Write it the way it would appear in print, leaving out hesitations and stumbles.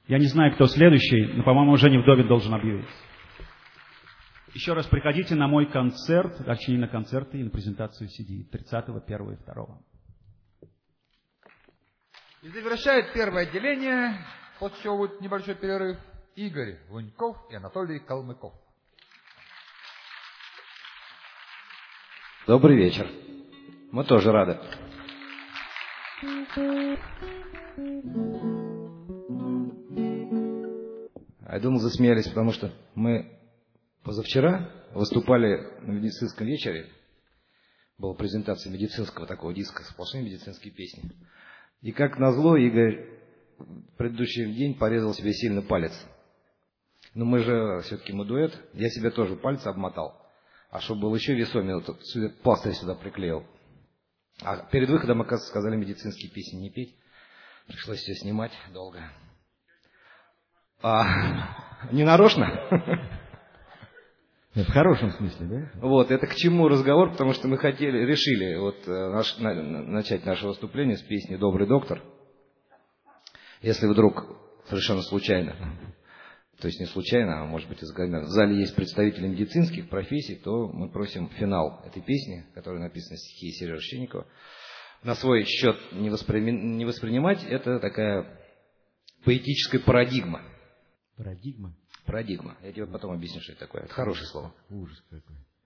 Я не знаю, кто следующий, но, по-моему, Женя Вдовин должен объявить. Еще раз приходите на мой концерт, точнее на концерты и на презентацию CD 30-го, 1-го и 2-го. И завершает первое отделение, после чего будет небольшой перерыв, Игорь Луньков и Анатолий Калмыков. Добрый вечер. Мы тоже рады. Я думал, засмеялись, потому что мы позавчера выступали на медицинском вечере. Была презентация медицинского такого диска, сплошные медицинские песни. И как назло, Игорь в предыдущий день порезал себе сильно палец. Но мы же, все-таки мы дуэт, я себе тоже пальцы обмотал. А чтобы был еще весомее, вот пластырь сюда приклеил. А перед выходом, оказывается, сказали медицинские песни не петь. Пришлось все снимать долго. Не нарочно? В хорошем смысле, да? Вот, это к чему разговор, потому что мы решили начать наше выступление с песни «Добрый доктор». Если вдруг совершенно случайно, то есть не случайно, а может быть в зале есть представители медицинских профессий, то мы просим финал этой песни, которая написана в стихе Сережи Щенникова, на свой счет не воспринимать. Это такая поэтическая парадигма. Парадигма? Парадигма. Я тебе потом объясню, что это такое. Это хорошее слово. Ужас какой.